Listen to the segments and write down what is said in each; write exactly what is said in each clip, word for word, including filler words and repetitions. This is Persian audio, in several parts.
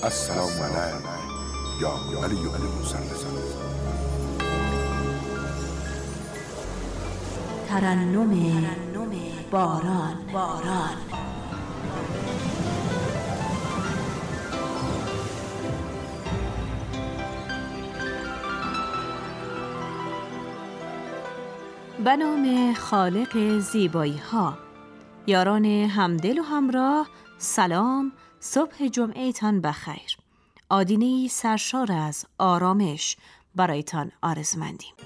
السلام علیک یا علی بن موسی الرضا. ترنم باران باران به نام خالق زیبایی ها. یاران همدل و همراه، سلام. صبح جمعه تان بخیر. آدینه‌ای سرشار از آرامش برایتان آرزومندیم.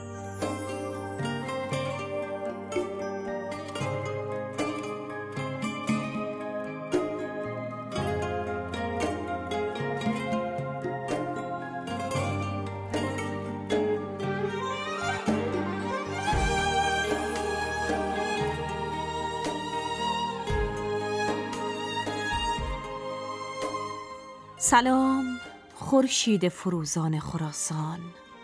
سلام خورشید فروزان خراسان،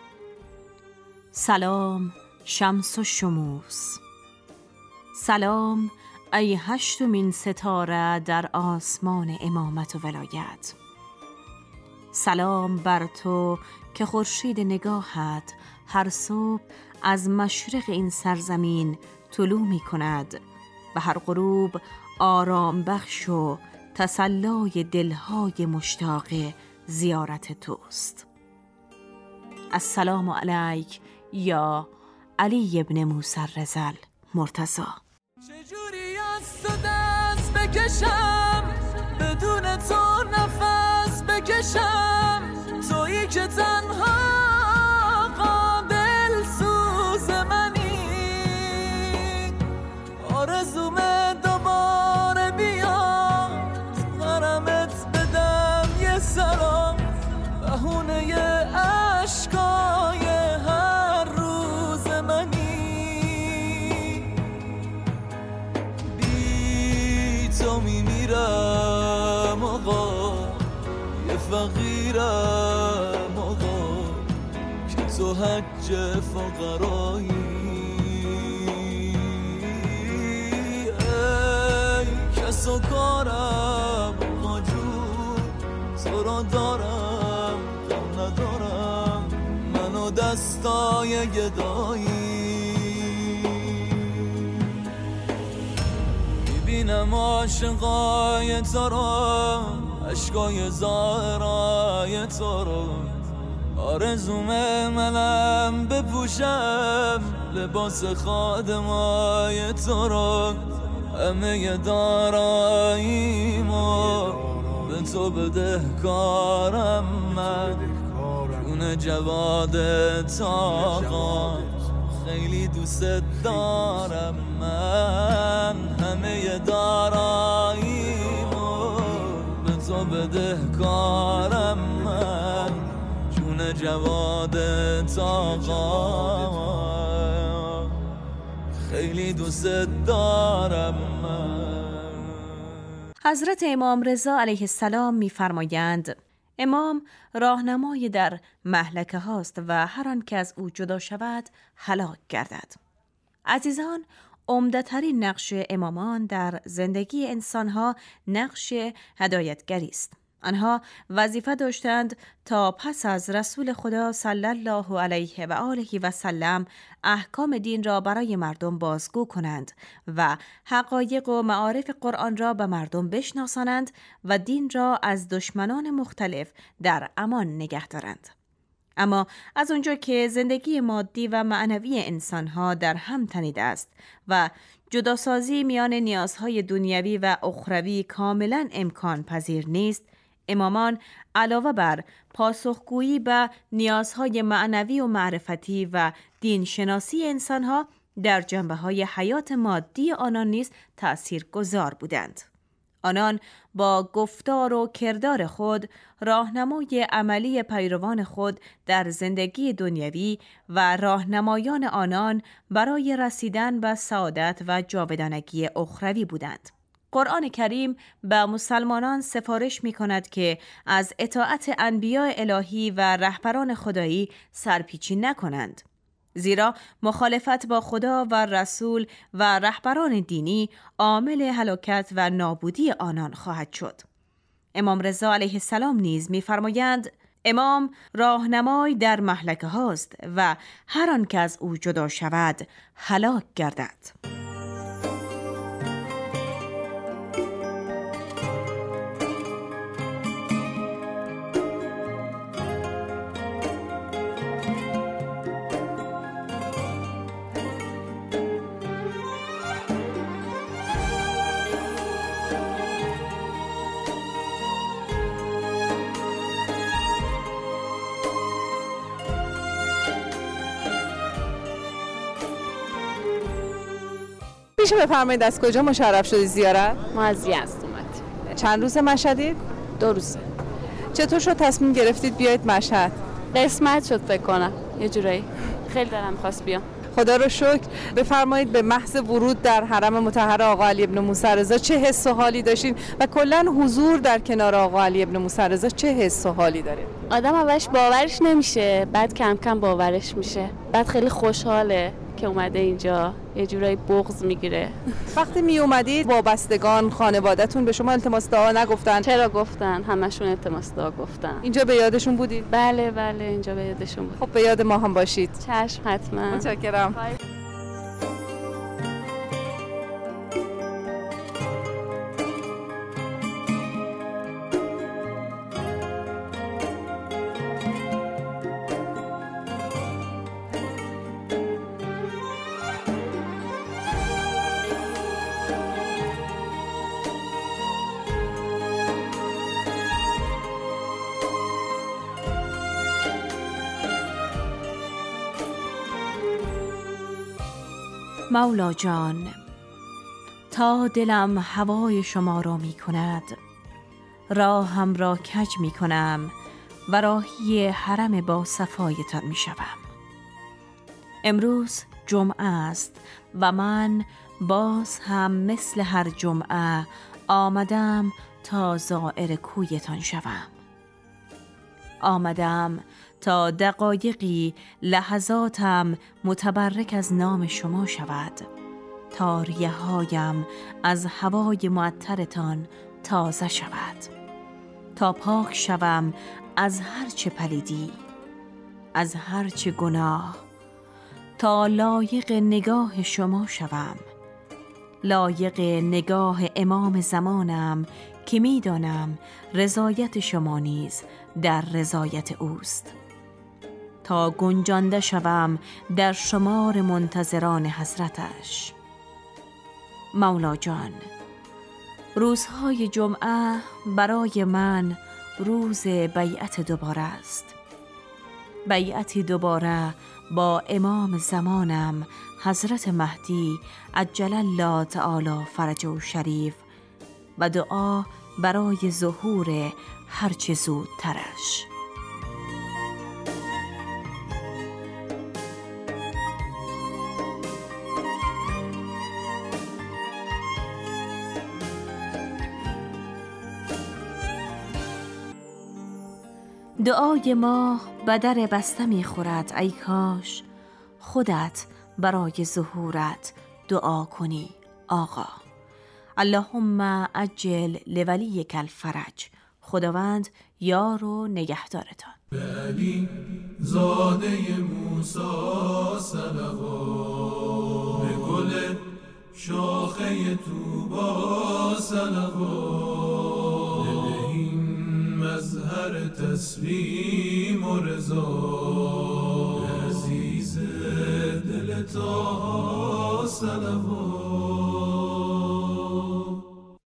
سلام شمس و شموس، سلام ای هشتمین ستاره در آسمان امامت و ولایت. سلام بر تو که خورشید نگاهت هر صبح از مشرق این سرزمین طلوع می کند و هر غروب آرام بخش و تسلای دلهای مشتاق زیارت توست. السلام علیک یا علی بن موسی الرضا مرتضی. چجوری از تو دست بکشم بدون تو نفس بکشم، تویی که تنها قابل سوز منی، آرزومه دوباره بیاد غرمت بدم یه سلام، بهونه عشقای هر روز منی. بی تو میمیرم آقا، یه فقیرم آقا، که تو حج فقرایی. ای کس و کارم آقا جون، تو را دارم غم ندارم، منو دستای گدایی. میبینم عاشقای تو را، عشقای ظاهرای تو رو، آرزومه منم بپوشم لباس خادمای تو رو، همه داراییمو به تو بدهکارم من، جون جواد طاقات خیلی دوست دارم من، همه داراییمو به تو بدهکارم من، جون جواد طاقات خیلی دوست دارم من. حضرت امام رضا علیه السلام می‌فرمایند امام راهنمای در مهلکه هاست و هر آن که از او جدا شود هلاک گردد. عزیزان، عمده‌ترین نقش امامان در زندگی انسانها نقش هدایتگری است. آنها وظیفه داشتند تا پس از رسول خدا صلی الله علیه و آله و سلم احکام دین را برای مردم بازگو کنند و حقایق و معارف قرآن را به مردم بشناسانند و دین را از دشمنان مختلف در امان نگه دارند. اما از اونجا که زندگی مادی و معنوی انسانها در هم تنیده است و جداسازی میان نیازهای دنیوی و اخروی کاملا امکان پذیر نیست، امامان علاوه بر پاسخگویی به نیازهای معنوی و معرفتی و دینشناسی انسانها در جنبه‌های حیات مادی آنان نیز تأثیرگذار بودند. آنان با گفتار و کردار خود راهنمای عملی پیروان خود در زندگی دنیوی و راهنمایان آنان برای رسیدن به سعادت و جاودانگی اخروی بودند. قرآن کریم به مسلمانان سفارش می کند که از اطاعت انبیاء الهی و رهبران خدایی سرپیچی نکنند، زیرا مخالفت با خدا و رسول و رهبران دینی عامل هلاکت و نابودی آنان خواهد شد. امام رضا علیه السلام نیز می‌فرمایند امام راهنمای در مهلکه هاست و هر آن که از او جدا شود هلاک گردد. میشه بفرمایید از کجا مشرف شدی زیارت؟ ما از یزد اومدیم. چند روز مشهدید؟ دو روزه. چطور شد تصمیم گرفتید بیایید مشهد؟ قسمت شد فکر کنم یه جورایی. خیلی دلم خواست بیام. خدا رو شکر. بفرمایید به محض ورود در حرم مطهر آقا علی ابن موسی رضا چه حس و حالی داشتین و کلا حضور در کنار آقا علی ابن موسی رضا چه حس و حالی داره؟ آدم اولش باورش نمیشه، بعد کم کم باورش میشه. بعد خیلی خوشحاله که اومده اینجا، یه جورایی بغض میگیره. وقتی می اومدید وابستگان خانواده‌تون به شما التماس دعا نگفتن؟ چرا گفتن؟ همشون التماس دعا گفتن. اینجا به یادشون بودید؟ بله بله اینجا به یادشون بود. خب به یاد ما هم باشید. چشم حتما. متشکرم. مولا جان، تا دلم هوای شما را می کند، راهم را کج می کنم و راهی حرم با صفایتان می شوم. امروز جمعه است و من باز هم مثل هر جمعه آمدم تا زائر کویتان شوم. آمدم تا دقایقی لحظاتم متبرک از نام شما شود، تا ریه‌هایم از هوای معطرتان تازه شود، تا پاک شوم از هرچه پلیدی، از هرچه گناه، تا لایق نگاه شما شوم، لایق نگاه امام زمانم که می دانم رضایت شما نیز در رضایت اوست، تا گنجانده شوم در شمار منتظران حضرتش. مولا جان، روزهای جمعه برای من روز بیعت دوباره است، بیعتی دوباره با امام زمانم حضرت مهدی عجل الله تعالی فرجه شریف و دعا برای ظهور هرچه زودترش. دعای ما به در بسته می خورد، ای کاش خودت برای ظهورت دعا کنی آقا. اللهم عجل لولیک الفرج. خداوند یار و نگهدارتان. علی زاده موسی صلوات، به گل شاخه طوبی صلوات، به این مظهر تسلیم و رضا، عزیز دل طه صلوات.